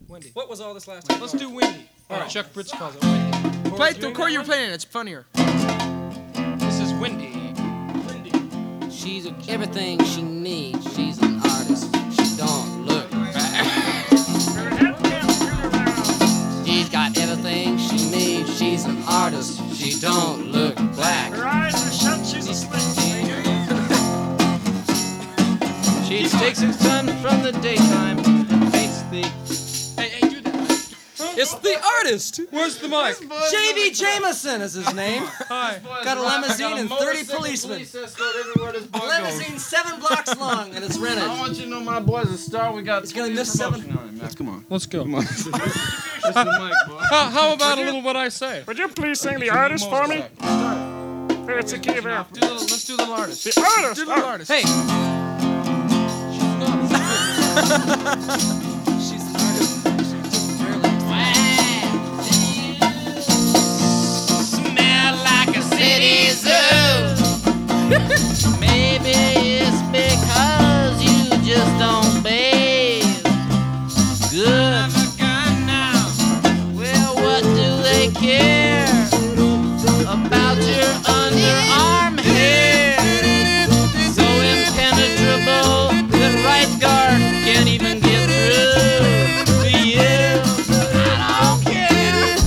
Wendy. What was all this last time? Let's do Wendy. All right. Chuck Britz calls it Wendy. Play it the chord you were playing. It's funnier. This is Wendy. Wendy. She's everything she needs. She's an artist. She don't look back. She's got everything she needs. She's an artist. She don't look black. Her eyes are shut, she's asleep. She takes her sun from the daytime and paints the... Hey, do that. It's the artist. Where's the mic? J.B. Jameson is his name. Hi. Got a limousine and 30 policemen. A limousine 7 blocks long and it's rented. I want you to know my boy's a star. We got. He's gonna miss 7. Come on. Let's go. Come on. That's the mic, boy. How about a little what I say? Would you please sing the artist for me? Here, it's a key there. Let's do the little artist. The artist! Do the little artist. Hey. She's an artist. She's Smell like a city zoo. Maybe it's because you just don't bathe good. Well, what do they care about your underarm hair? So impenetrable that right guard can't even get through to you. I don't care.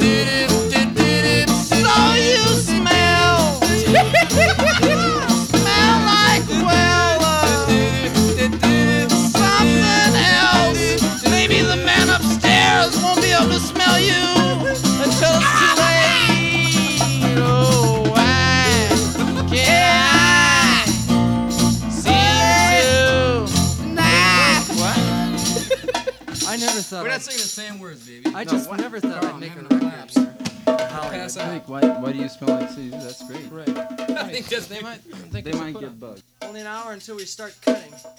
So you smell. Smell like, well, something else. Maybe the man upstairs won't be able to smell you until it's too late. Oh, why can't I see you tonight? What? I never thought. We're not saying the same words, baby. I just never thought I'd make a record here. Pass out. Why do you smell like Caesar? That's great. Right. I think that's They might They might get bugged. Only an hour until we start cutting.